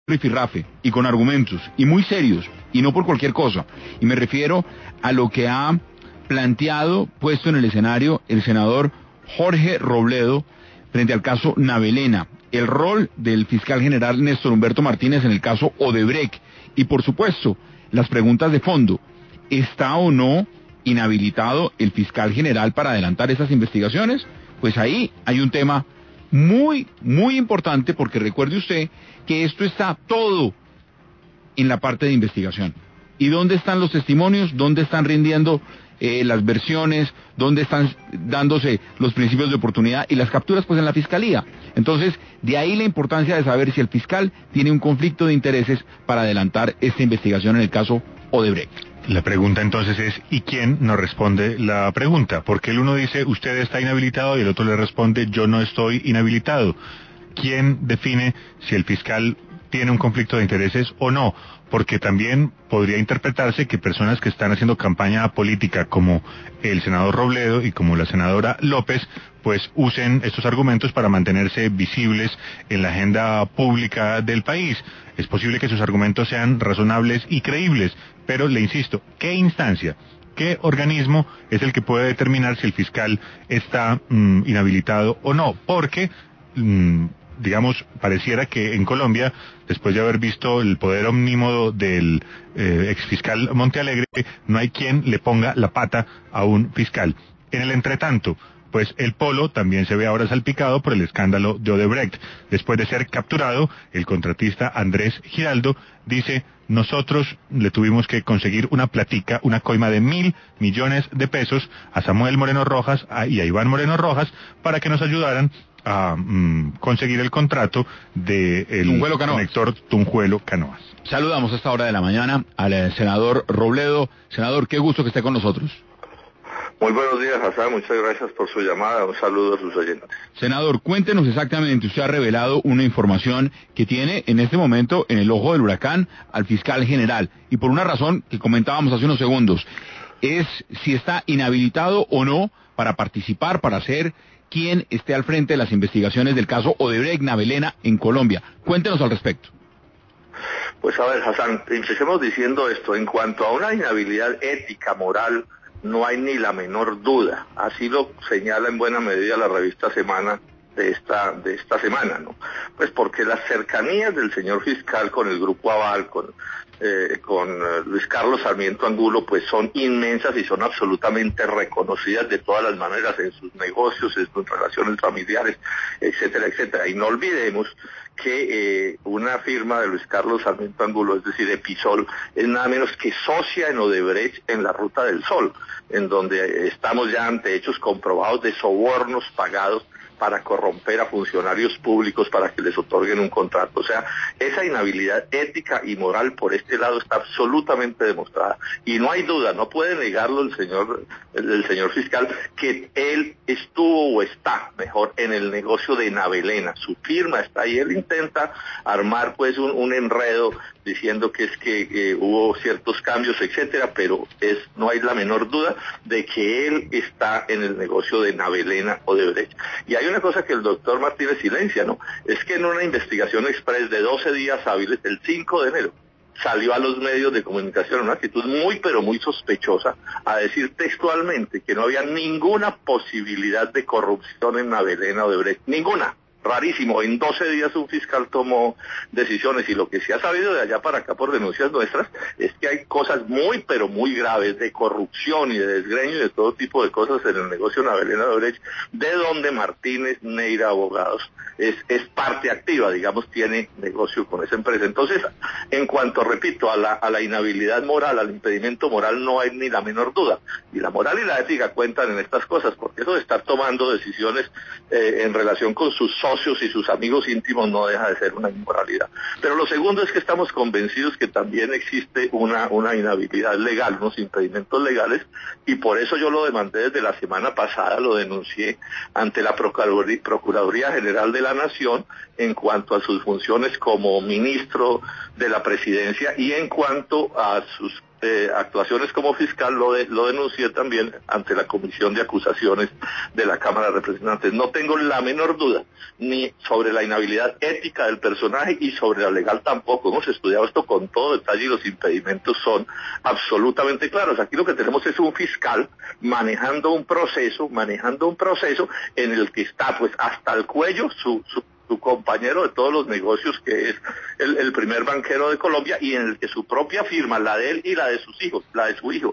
rifirrafe y con argumentos y muy serios y no por cualquier cosa. Y me refiero a lo que ha planteado, puesto en el escenario, el senador Jorge Robledo frente al caso Navelena, el rol del fiscal general Néstor Humberto Martínez en el caso Odebrecht y por supuesto las preguntas de fondo. ¿Está o no inhabilitado el fiscal general para adelantar esas investigaciones? Pues ahí hay un tema muy importante, porque recuerde usted que esto está todo en la parte de investigación. ¿Y dónde están los testimonios? ¿Dónde están rindiendo las versiones? ¿Dónde están dándose los principios de oportunidad y las capturas? Pues en la fiscalía. Entonces, de ahí la importancia de saber si el fiscal tiene un conflicto de intereses para adelantar esta investigación en el caso Odebrecht. La pregunta entonces es, ¿y quién nos responde la pregunta? Porque el uno dice, usted está inhabilitado, y el otro le responde, yo no estoy inhabilitado. ¿Quién define si el fiscal tiene un conflicto de intereses o no? Porque también podría interpretarse que personas que están haciendo campaña política, como el senador Robledo y como la senadora López, pues usen estos argumentos para mantenerse visibles en la agenda pública del país. Es posible que sus argumentos sean razonables y creíbles, pero le insisto, ¿qué instancia, qué organismo es el que puede determinar si el fiscal está inhabilitado o no? Porque digamos, pareciera que en Colombia, después de haber visto el poder omnímodo del exfiscal Montealegre, no hay quien le ponga la pata a un fiscal. En el entretanto, pues el Polo también se ve ahora salpicado por el escándalo de Odebrecht. Después de ser capturado, el contratista Andrés Giraldo dice, nosotros le tuvimos que conseguir una platica, una coima de 1.000 millones de pesos a Samuel Moreno Rojas y a Iván Moreno Rojas para que nos ayudaran a conseguir el contrato del conector Tunjuelo-Canoas. Saludamos a esta hora de la mañana al senador Robledo. Senador, qué gusto que esté con nosotros. Muy buenos días, Hassan, muchas gracias por su llamada, un saludo a sus oyentes. Senador, cuéntenos exactamente, usted ha revelado una información que tiene en este momento en el ojo del huracán al fiscal general, y por una razón que comentábamos hace unos segundos, es si está inhabilitado o no para participar, para ser quien esté al frente de las investigaciones del caso Odebrecht Navelena en Colombia. Cuéntenos al respecto. Pues a ver, Hassan, empecemos diciendo esto, en cuanto a una inhabilidad ética, moral, no hay ni la menor duda. Así lo señala en buena medida la revista Semana de esta semana, ¿no? Pues porque las cercanías del señor fiscal con el Grupo Aval, con Luis Carlos Sarmiento Angulo, pues son inmensas y son absolutamente reconocidas de todas las maneras en sus negocios, en sus relaciones familiares, etcétera, etcétera. Y no olvidemos que una firma de Luis Carlos Sarmiento Angulo, es decir, Episol, es nada menos que socia en Odebrecht en la Ruta del Sol, en donde estamos ya ante hechos comprobados de sobornos pagados para corromper a funcionarios públicos para que les otorguen un contrato. O sea, esa inhabilidad ética y moral por este lado está absolutamente demostrada. Y no hay duda, no puede negarlo el señor fiscal, que él estuvo o está, mejor, en el negocio de Navelena. Su firma está ahí, él intenta armar pues un enredo diciendo que es que hubo ciertos cambios, etcétera, pero no hay la menor duda de que él está en el negocio de Navelena Odebrecht. Y hay una cosa que el doctor Martínez silencia, ¿no? Es que en una investigación express de 12 días hábiles, el 5 de enero, salió a los medios de comunicación una actitud muy pero muy sospechosa, a decir textualmente que no había ninguna posibilidad de corrupción en Navelena Odebrecht, ninguna. Rarísimo, en 12 días un fiscal tomó decisiones, y lo que se ha sabido de allá para acá por denuncias nuestras es que hay cosas muy pero muy graves de corrupción y de desgreño y de todo tipo de cosas en el negocio Navelena Odebrecht, de donde Martínez Neira Abogados es parte activa, digamos, tiene negocio con esa empresa. Entonces, en cuanto, repito, a la inhabilidad moral, al impedimento moral, no hay ni la menor duda. Y la moral y la ética cuentan en estas cosas, porque eso de estar tomando decisiones en relación con sus socios y sus amigos íntimos no deja de ser una inmoralidad. Pero lo segundo es que estamos convencidos que también existe una inhabilidad legal, unos impedimentos legales, y por eso yo lo demandé desde la semana pasada, lo denuncié ante la Procuraduría General de la Nación en cuanto a sus funciones como ministro de la Presidencia y en cuanto a sus actuaciones como fiscal lo denuncié también ante la Comisión de Acusaciones de la Cámara de Representantes. No tengo la menor duda ni sobre la inhabilidad ética del personaje y sobre la legal tampoco. Hemos estudiado esto con todo detalle y los impedimentos son absolutamente claros. Aquí lo que tenemos es un fiscal manejando un proceso en el que está pues hasta el cuello su compañero de todos los negocios, que es el primer banquero de Colombia, y en el que su propia firma, la de él y la de sus hijos, la de su hijo,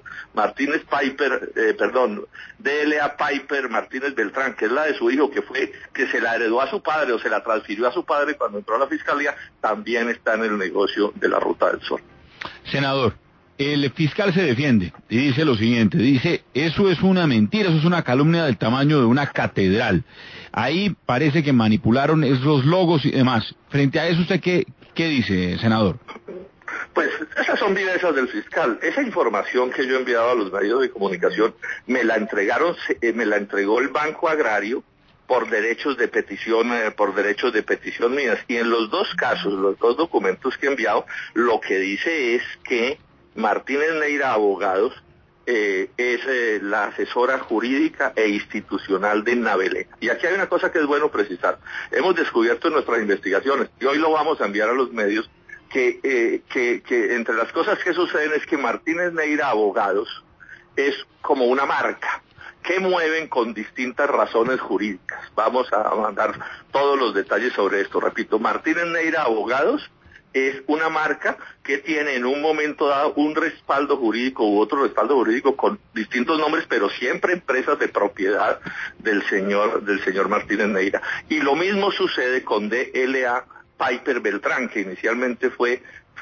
DLA Piper Martínez Beltrán, que es la de su hijo, que se la heredó a su padre o se la transfirió a su padre cuando entró a la fiscalía, también está en el negocio de la Ruta del Sol. Senador, el fiscal se defiende y dice lo siguiente, dice, eso es una mentira, eso es una calumnia del tamaño de una catedral. Ahí parece que manipularon esos logos y demás. Frente a eso, ¿usted qué dice, senador? Pues esas son vivezas del fiscal. Esa información que yo he enviado a los medios de comunicación me la entregó el Banco Agrario por derechos de petición mías. Y en los dos casos, los dos documentos que he enviado, lo que dice es que Martínez Neira Abogados es la asesora jurídica e institucional de Navelena. Y aquí hay una cosa que es bueno precisar. Hemos descubierto en nuestras investigaciones, y hoy lo vamos a enviar a los medios, que entre las cosas que suceden es que Martínez Neira Abogados es como una marca que mueven con distintas razones jurídicas. Vamos a mandar todos los detalles sobre esto. Repito, Martínez Neira Abogados es una marca que tiene en un momento dado un respaldo jurídico u otro respaldo jurídico con distintos nombres, pero siempre empresas de propiedad del señor Martínez Neira. Y lo mismo sucede con DLA Piper Beltrán, que inicialmente fue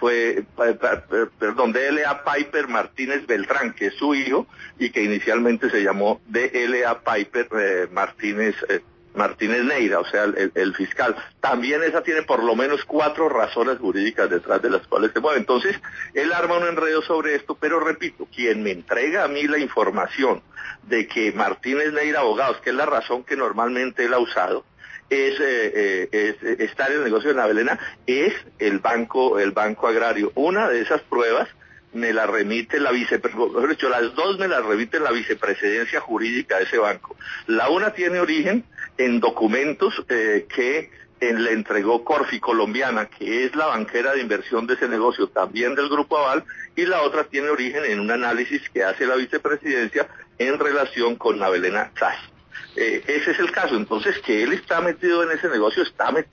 DLA Piper Martínez Beltrán, que es su hijo, y que inicialmente se llamó DLA Piper Martínez Neira, o sea, el fiscal. También esa tiene por lo menos 4 razones jurídicas detrás de las cuales se mueve. Entonces, él arma un enredo sobre esto, pero repito, quien me entrega a mí la información de que Martínez Neira Abogados, que es la razón que normalmente él ha usado, es estar en el negocio de Navelena, es el banco agrario. Una de esas pruebas me la remite las dos me las remite la vicepresidencia jurídica de ese banco. La una tiene origen en documentos que le entregó Corfi Colombiana, que es la banquera de inversión de ese negocio, también del Grupo Aval, y la otra tiene origen en un análisis que hace la vicepresidencia en relación con Navelena SAS. Ese es el caso. Entonces, que él está metido en ese negocio,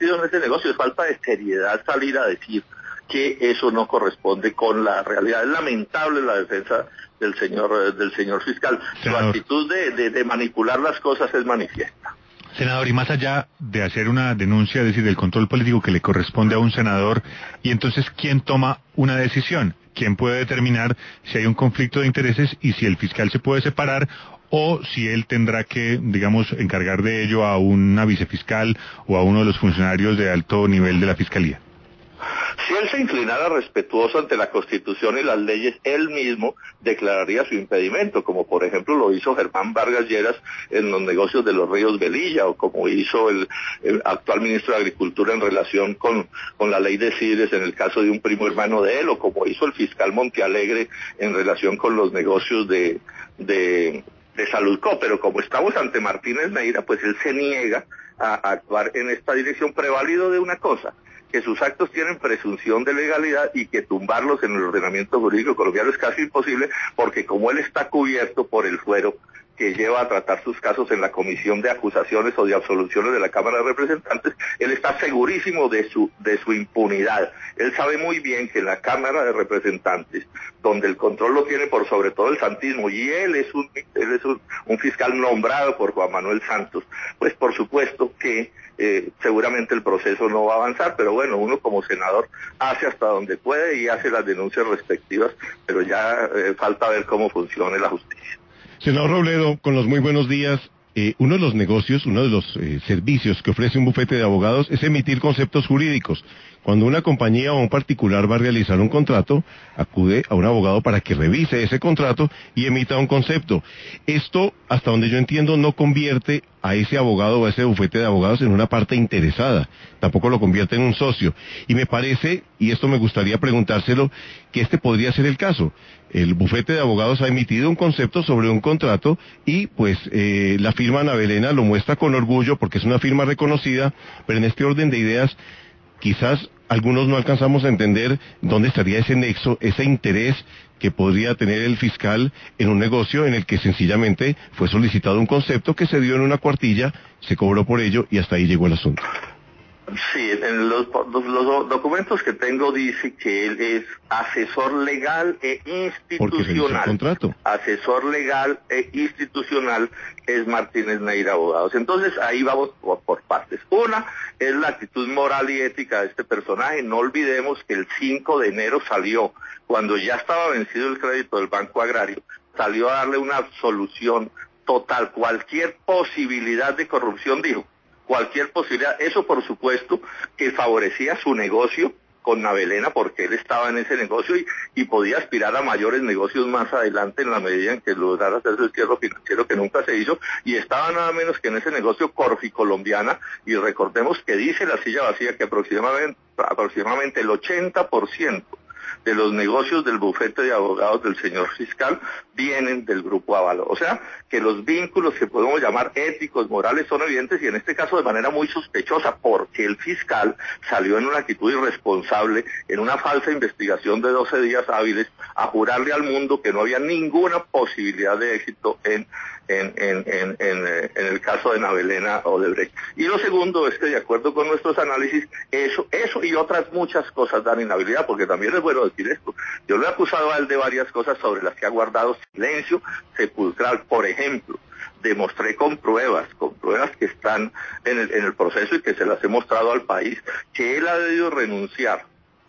es falta de seriedad salir a decir que eso no corresponde con la realidad. Es lamentable la defensa del señor fiscal. Senador, su actitud de manipular las cosas es manifiesta. Senador, y más allá de hacer una denuncia, es decir, del control político que le corresponde a un senador, y entonces, ¿quién toma una decisión? ¿Quién puede determinar si hay un conflicto de intereses y si el fiscal se puede separar, o si él tendrá que, digamos, encargar de ello a una vicefiscal o a uno de los funcionarios de alto nivel de la Fiscalía? Si él se inclinara respetuoso ante la Constitución y las leyes, él mismo declararía su impedimento, como por ejemplo lo hizo Germán Vargas Lleras en los negocios de los ríos Velilla, o como hizo el actual ministro de Agricultura en relación con la ley de CIDES en el caso de un primo hermano de él, o como hizo el fiscal Montealegre en relación con los negocios de Saludco. Pero como estamos ante Martínez Neira, pues él se niega a actuar en esta dirección, prevalido de una cosa, que sus actos tienen presunción de legalidad y que tumbarlos en el ordenamiento jurídico colombiano es casi imposible, porque como él está cubierto por el fuero que lleva a tratar sus casos en la Comisión de Acusaciones o de Absoluciones de la Cámara de Representantes, él está segurísimo de su impunidad. Él sabe muy bien que en la Cámara de Representantes, donde el control lo tiene por sobre todo el santismo, y él es un fiscal nombrado por Juan Manuel Santos, pues por supuesto que seguramente el proceso no va a avanzar, pero bueno, uno como senador hace hasta donde puede y hace las denuncias respectivas, pero ya falta ver cómo funcione la justicia. Senador Robledo, con los muy buenos días. Uno de los negocios, uno de los servicios que ofrece un bufete de abogados es emitir conceptos jurídicos. Cuando una compañía o un particular va a realizar un contrato, acude a un abogado para que revise ese contrato y emita un concepto. Esto, hasta donde yo entiendo, no convierte a ese abogado o a ese bufete de abogados en una parte interesada, tampoco lo convierte en un socio. Y me parece, y esto me gustaría preguntárselo, que este podría ser el caso. El bufete de abogados ha emitido un concepto sobre un contrato y pues la firma Ana Belena lo muestra con orgullo porque es una firma reconocida, pero en este orden de ideas quizás algunos no alcanzamos a entender dónde estaría ese nexo, ese interés que podría tener el fiscal en un negocio en el que sencillamente fue solicitado un concepto que se dio en una cuartilla, se cobró por ello y hasta ahí llegó el asunto. Sí, en los documentos que tengo dice que él es asesor legal e Porque revisó el institucional. contrato. Asesor legal e institucional es Martínez Neira Abogados. Entonces ahí vamos por partes. Una es la actitud moral y ética de este personaje. No olvidemos que el 5 de enero salió, cuando ya estaba vencido el crédito del Banco Agrario, salió a darle una solución total. Cualquier posibilidad de corrupción, dijo. Cualquier posibilidad, eso por supuesto que favorecía su negocio con Navelena porque él estaba en ese negocio y podía aspirar a mayores negocios más adelante en la medida en que lograra hacer el cierre financiero que nunca se hizo y estaba nada menos que en ese negocio Corficolombiana y recordemos que dice la silla vacía que aproximadamente el 80% de los negocios del bufete de abogados del señor fiscal vienen del Grupo Aval. O sea, que los vínculos que podemos llamar éticos, morales, son evidentes y en este caso de manera muy sospechosa, porque el fiscal salió en una actitud irresponsable, en una falsa investigación de 12 días hábiles, a jurarle al mundo que no había ninguna posibilidad de éxito en el caso de Navelena Odebrecht. Y lo segundo es que de acuerdo con nuestros análisis, eso y otras muchas cosas dan inhabilidad, porque también es bueno decir esto. Yo lo he acusado a él de varias cosas sobre las que ha guardado silencio sepulcral. Por ejemplo, demostré con pruebas que están en el proceso y que se las he mostrado al país, que él ha debido renunciar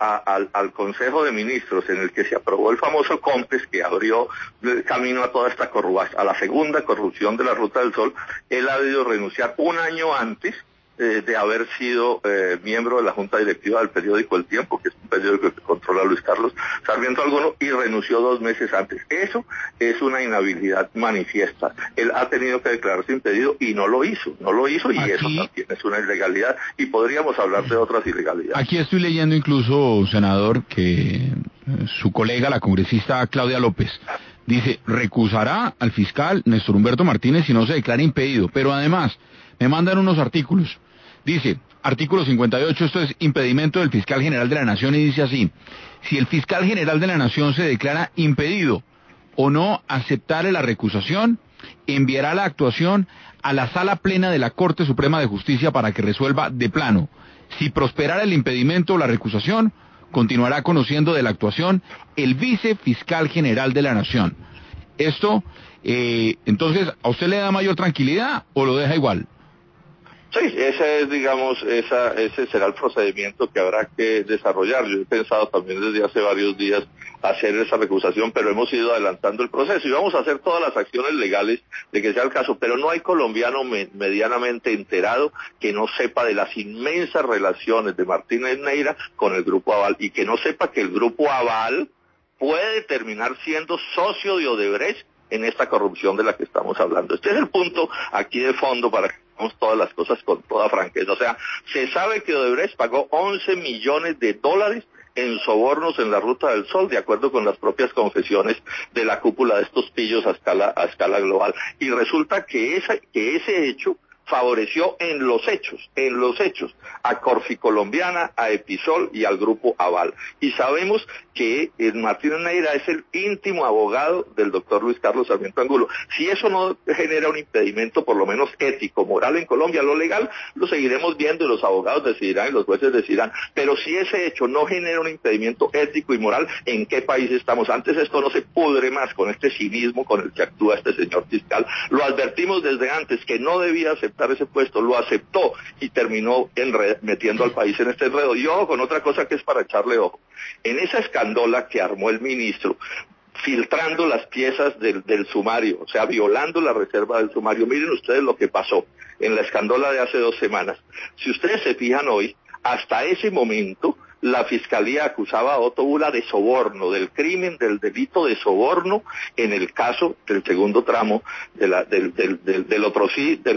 al Consejo de Ministros en el que se aprobó el famoso COMPES que abrió el camino a toda esta corrupción, a la segunda corrupción de la Ruta del Sol. Él ha debido renunciar un año antes de haber sido miembro de la Junta Directiva del periódico El Tiempo, que es un periódico que controla Luis Carlos Sarmiento Alguno, y renunció 2 meses antes. Eso es una inhabilidad manifiesta. Él ha tenido que declararse impedido y no lo hizo y Aquí, eso también es una ilegalidad y podríamos hablar de otras ilegalidades. aquí estoy leyendo incluso, senador, que su colega, la congresista Claudia López, dice, recusará al fiscal Néstor Humberto Martínez si no se declara impedido, pero además me mandan unos artículos. Dice, artículo 58, esto es impedimento del fiscal general de la Nación, y dice así: si el fiscal general de la Nación se declara impedido o no aceptare la recusación, enviará la actuación a la Sala Plena de la Corte Suprema de Justicia para que resuelva de plano. Si prosperara el impedimento o la recusación, continuará conociendo de la actuación el vicefiscal general de la Nación. Esto, entonces, ¿a usted le da mayor tranquilidad o lo deja igual? Sí, ese es, digamos, ese será el procedimiento que habrá que desarrollar. Yo he pensado también desde hace varios días hacer esa recusación, pero hemos ido adelantando el proceso y vamos a hacer todas las acciones legales de que sea el caso, pero no hay colombiano medianamente enterado que no sepa de las inmensas relaciones de Martínez Neira con el Grupo Aval y que no sepa que el Grupo Aval puede terminar siendo socio de Odebrecht en esta corrupción de la que estamos hablando. Este es el punto aquí de fondo para que hagamos todas las cosas con toda franqueza. O sea, se sabe que Odebrecht pagó 11 millones de dólares en sobornos en la Ruta del Sol, de acuerdo con las propias confesiones de la cúpula de estos pillos a escala global. Y resulta que ese hecho favoreció en los hechos, a Corficolombiana, a Episol y al Grupo Aval. Y sabemos que Martínez Neira es el íntimo abogado del doctor Luis Carlos Sarmiento Angulo. Si eso no genera un impedimento, por lo menos ético, moral en Colombia, lo legal, lo seguiremos viendo y los abogados decidirán y los jueces decidirán. Pero si ese hecho no genera un impedimento ético y moral, ¿en qué país estamos? Antes esto no se pudre más con este cinismo con el que actúa este señor fiscal. Lo advertimos desde antes que no debía aceptar ese puesto, lo aceptó y terminó metiendo al país en este enredo. Y ojo con otra cosa que es para echarle ojo. En esa escandola que armó el ministro, filtrando las piezas del sumario, o sea, violando la reserva del sumario, miren ustedes lo que pasó en la escandola de hace 2 semanas. Si ustedes se fijan hoy, hasta ese momento, la Fiscalía acusaba a Otto Bula de soborno, del crimen, del delito de soborno, en el caso del segundo tramo del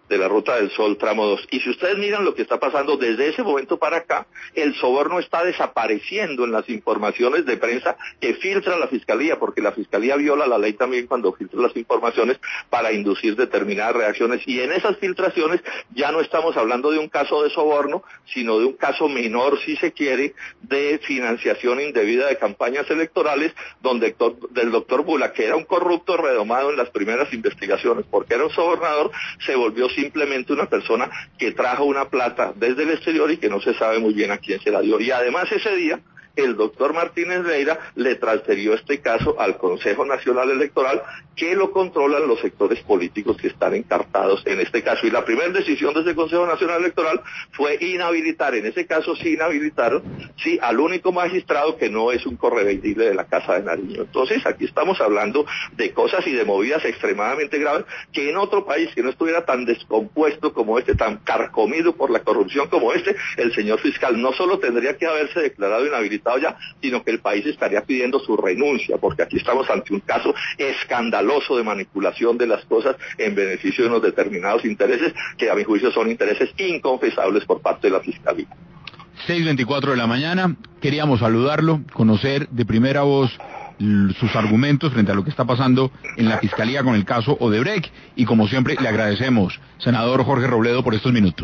de la Ruta del Sol tramo 2. Y si ustedes miran lo que está pasando desde ese momento para acá, el soborno está desapareciendo en las informaciones de prensa que filtra la Fiscalía, porque la Fiscalía viola la ley también cuando filtra las informaciones para inducir determinadas reacciones. Y en esas filtraciones ya no estamos hablando de un caso de soborno, sino de un caso menor, si se quiere, de financiación indebida de campañas electorales, donde del doctor Bula, que era un corrupto redomado en las primeras investigaciones, porque era un sobornador, se volvió simplemente una persona que trajo una plata desde el exterior y que no se sabe muy bien a quién se la dio. Y además ese día, el doctor Martínez Neira le transfirió este caso al Consejo Nacional Electoral, que lo controlan los sectores políticos que están encartados en este caso. Y la primera decisión de ese Consejo Nacional Electoral fue inhabilitar, en ese caso sí inhabilitaron, sí, al único magistrado que no es un correveidile de la Casa de Nariño. Entonces aquí estamos hablando de cosas y de movidas extremadamente graves, que en otro país que no estuviera tan descompuesto como este, tan carcomido por la corrupción como este, el señor fiscal no solo tendría que haberse declarado inhabilitado ya, sino que el país estaría pidiendo su renuncia, porque aquí estamos ante un caso escandaloso de manipulación de las cosas en beneficio de unos determinados intereses, que a mi juicio son intereses inconfesables por parte de la Fiscalía. 6:24 de la mañana, queríamos saludarlo, conocer de primera voz sus argumentos frente a lo que está pasando en la Fiscalía con el caso Odebrecht, y como siempre le agradecemos, senador Jorge Robledo, por estos minutos.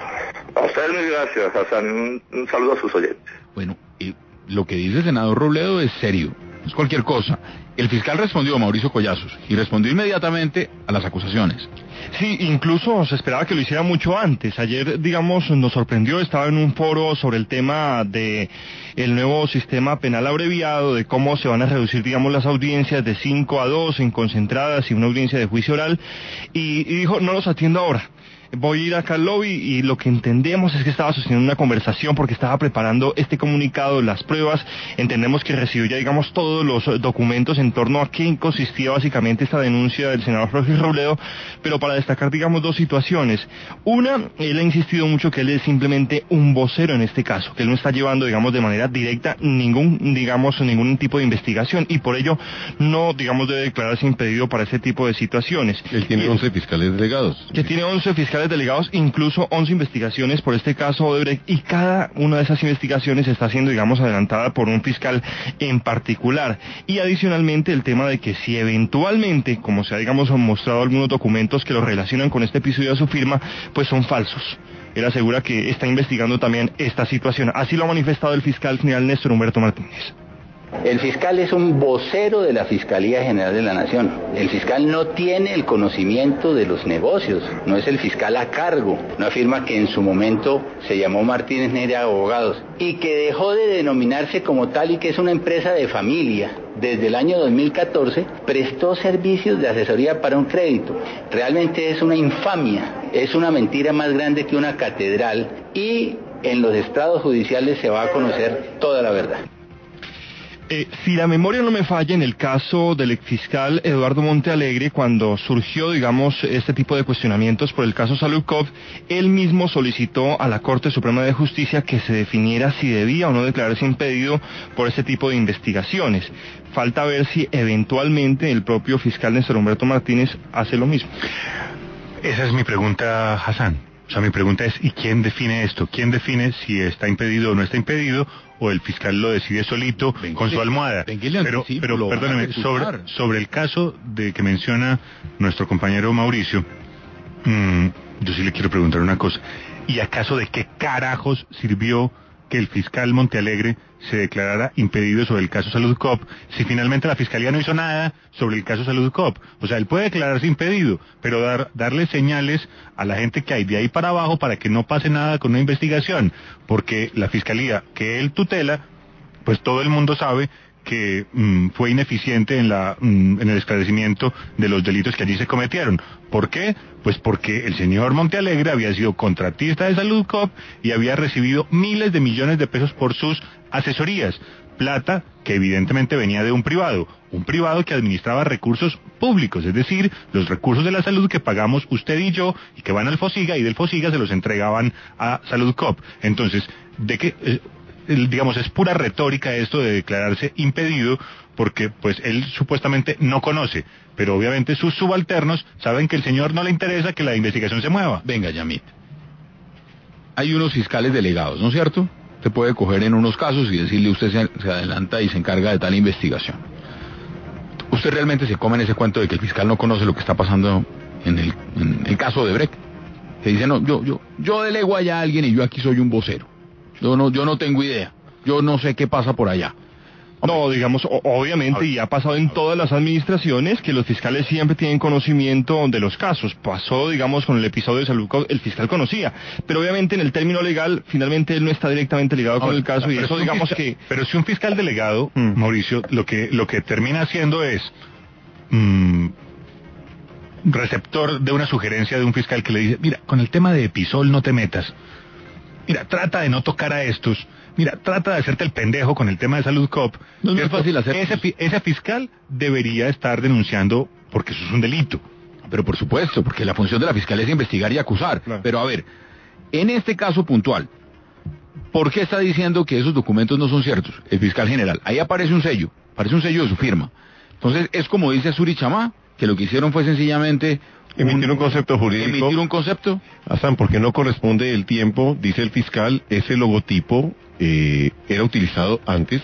A ustedes mil gracias, Hassan, un saludo a sus oyentes. Bueno, lo que dice el senador Robledo es serio, no es cualquier cosa. El fiscal respondió a Mauricio Collazos y respondió inmediatamente a las acusaciones. Sí, incluso se esperaba que lo hiciera mucho antes. Ayer, digamos, nos sorprendió, estaba en un foro sobre el tema de el nuevo sistema penal abreviado, de cómo se van a reducir, digamos, las audiencias de 5 a 2 en concentradas y una audiencia de juicio oral, y dijo, no los atiendo ahora. Voy a ir acá al lobby, y lo que entendemos es que estaba sosteniendo una conversación porque estaba preparando este comunicado, las pruebas. Entendemos que recibió ya, digamos, todos los documentos en torno a qué consistía básicamente esta denuncia del senador Jorge Robledo, pero para destacar, digamos, dos situaciones. Una, él ha insistido mucho que él es simplemente un vocero en este caso, que él no está llevando, digamos, de manera directa ningún tipo de investigación, y por ello no, digamos, debe declararse impedido para ese tipo de situaciones. Él tiene 11 fiscales delegados. Que tiene 11 fiscales delegados, incluso 11 investigaciones por este caso Odebrecht, y cada una de esas investigaciones está siendo, digamos, adelantada por un fiscal en particular. Y adicionalmente el tema de que si eventualmente, como se ha, digamos, mostrado algunos documentos que lo relacionan con este episodio de su firma, pues son falsos. Él asegura que está investigando también esta situación. Así lo ha manifestado el fiscal general Néstor Humberto Martínez. El fiscal es un vocero de la Fiscalía General de la Nación. El fiscal no tiene el conocimiento de los negocios, no es el fiscal a cargo. Una firma que en su momento se llamó Martínez Neira Abogados y que dejó de denominarse como tal, y que es una empresa de familia. Desde el año 2014 prestó servicios de asesoría para un crédito. Realmente es una infamia, es una mentira más grande que una catedral, y en los estrados judiciales se va a conocer toda la verdad. Si la memoria no me falla, en el caso del exfiscal Eduardo Montealegre, cuando surgió, digamos, este tipo de cuestionamientos por el caso Salud Cop, él mismo solicitó a la Corte Suprema de Justicia que se definiera si debía o no declararse impedido por este tipo de investigaciones. Falta ver si eventualmente el propio fiscal Néstor Humberto Martínez hace lo mismo. Esa es mi pregunta, Hassan. O sea, mi pregunta es, ¿y quién define esto? ¿Quién define si está impedido o no está impedido? ¿O el fiscal lo decide solito con su almohada? Pero perdóneme, sobre el caso de que menciona nuestro compañero Mauricio, yo sí le quiero preguntar una cosa. ¿Y acaso de qué carajos sirvió que el fiscal Montealegre se declarara impedido sobre el caso Salud Cop si finalmente la Fiscalía no hizo nada sobre el caso Salud Cop? O sea, él puede declararse impedido, pero darle señales a la gente que hay de ahí para abajo para que no pase nada con una investigación, porque la Fiscalía que él tutela, pues todo el mundo sabe que fue ineficiente en el esclarecimiento de los delitos que allí se cometieron. ¿Por qué? Pues porque el señor Montealegre había sido contratista de Salud Cop y había recibido miles de millones de pesos por sus asesorías, plata que evidentemente venía de un privado que administraba recursos públicos, es decir, los recursos de la salud que pagamos usted y yo, y que van al FOSIGA, y del FOSIGA se los entregaban a Salud Cop. Entonces, digamos, es pura retórica esto de declararse impedido, porque pues él supuestamente no conoce, pero obviamente sus subalternos saben que el señor no le interesa que la investigación se mueva. Venga, Yamit. Hay unos fiscales delegados, ¿no es cierto? Se puede coger en unos casos y decirle usted se adelanta y se encarga de tal investigación. ¿Usted realmente se come en ese cuento de que el fiscal no conoce lo que está pasando en el caso de Brecht? Se dice, no, yo delego allá a alguien y yo aquí soy un vocero. Yo no tengo idea. Yo no sé qué pasa por allá. No, digamos, obviamente, y ha pasado en todas las administraciones que los fiscales siempre tienen conocimiento de los casos. Pasó, digamos, con el episodio de Salud, el fiscal conocía, pero obviamente en el término legal, finalmente él no está directamente ligado con el caso, y eso, digamos que... Pero si un fiscal delegado, Mauricio, lo que termina haciendo es receptor de una sugerencia de un fiscal que le dice, mira, con el tema de Episol no te metas, mira, trata de no tocar a estos, mira, trata de hacerte el pendejo con el tema de Salud Cop. No es fácil hacer. Ese fiscal debería estar denunciando porque eso es un delito. Pero por supuesto, porque la función de la fiscalía es investigar y acusar. Claro. Pero a ver, en este caso puntual, ¿por qué está diciendo que esos documentos no son ciertos? El fiscal general, ahí aparece un sello de su firma. Entonces es como dice Suri Chamá, que lo que hicieron fue sencillamente... Emitir un concepto jurídico. Emitir un concepto. Hassan, porque no corresponde el tiempo, dice el fiscal, ese logotipo era utilizado antes.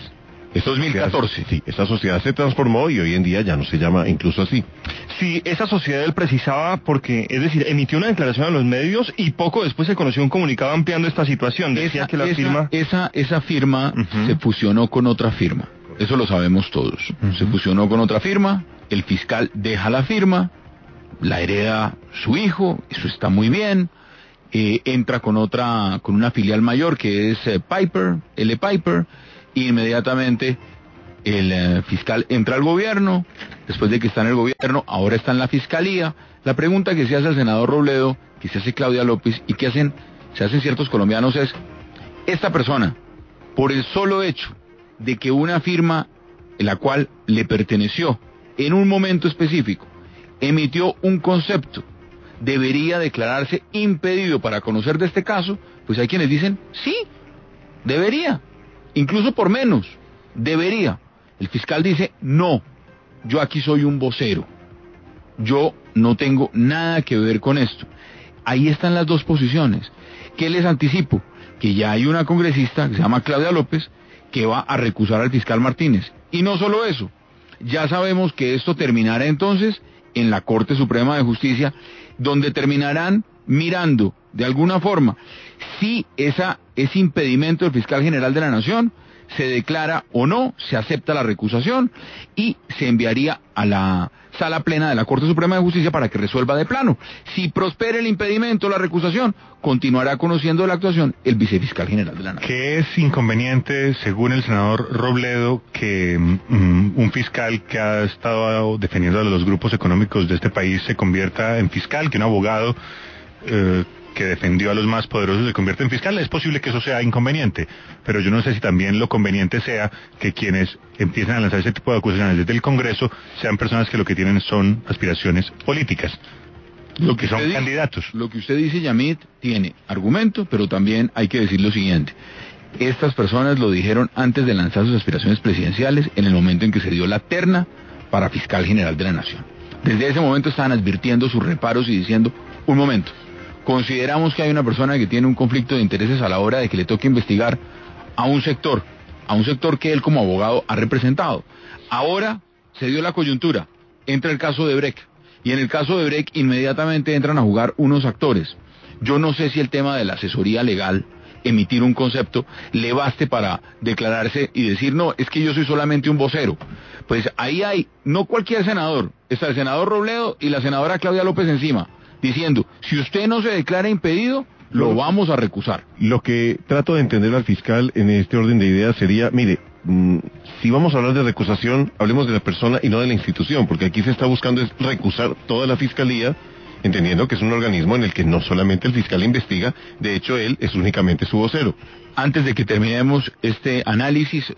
2014. Sí, esa sociedad se transformó y hoy en día ya no se llama incluso así. Sí, esa sociedad él precisaba porque, es decir, emitió una declaración a los medios y poco después se conoció un comunicado ampliando esta situación. Decía que la firma... Esa firma se fusionó con otra firma. Eso lo sabemos todos. Se fusionó con otra firma, el fiscal deja la firma, la hereda su hijo, eso está muy bien, entra con una filial mayor que es Piper, L. Piper, e inmediatamente el fiscal entra al gobierno, después de que está en el gobierno, ahora está en la fiscalía. La pregunta que se hace al senador Robledo, que se hace Claudia López y que se hacen ciertos colombianos es, esta persona, por el solo hecho de que una firma, en la cual le perteneció en un momento específico, emitió un concepto, debería declararse impedido para conocer de este caso. Pues hay quienes dicen, sí, debería, incluso por menos, debería. El fiscal dice, no, yo aquí soy un vocero, yo no tengo nada que ver con esto. Ahí están las dos posiciones. ¿Qué les anticipo? Que ya hay una congresista que se llama Claudia López que va a recusar al fiscal Martínez. Y no solo eso, ya sabemos que esto terminará entonces en la Corte Suprema de Justicia, donde terminarán mirando de alguna forma si ese impedimento del fiscal general de la Nación se declara o no, se acepta la recusación y se enviaría a la Sala Plena de la Corte Suprema de Justicia para que resuelva de plano. Si prospera el impedimento, la recusación, continuará conociendo la actuación el vicefiscal general de la Nación. ¿Qué es inconveniente, según el senador Robledo, que un fiscal que ha estado defendiendo a los grupos económicos de este país se convierta en fiscal, que un abogado que defendió a los más poderosos se convierta en fiscal? Es posible que eso sea inconveniente, pero yo no sé si también lo conveniente sea que quienes empiecen a lanzar ese tipo de acusaciones desde el Congreso sean personas que lo que tienen son aspiraciones políticas, lo que son candidatos. Lo que usted dice, Yamit, tiene argumento, pero también hay que decir lo siguiente. Estas personas lo dijeron antes de lanzar sus aspiraciones presidenciales, en el momento en que se dio la terna para fiscal general de la Nación. Desde ese momento estaban advirtiendo sus reparos y diciendo, un momento, consideramos que hay una persona que tiene un conflicto de intereses a la hora de que le toque investigar a un sector que él como abogado ha representado. Ahora se dio la coyuntura, entra el caso de Brecht, y en el caso de Brecht inmediatamente entran a jugar unos actores. Yo no sé si el tema de la asesoría legal, emitir un concepto, le baste para declararse y decir, no, es que yo soy solamente un vocero. Pues ahí hay, no cualquier senador, está el senador Robledo y la senadora Claudia López encima, diciendo, si usted no se declara impedido, lo vamos a recusar. Lo que trato de entender al fiscal en este orden de ideas sería, mire, si vamos a hablar de recusación, hablemos de la persona y no de la institución, porque aquí se está buscando es recusar toda la fiscalía, entendiendo que es un organismo en el que no solamente el fiscal investiga, de hecho él es únicamente su vocero. Antes de que terminemos este análisis,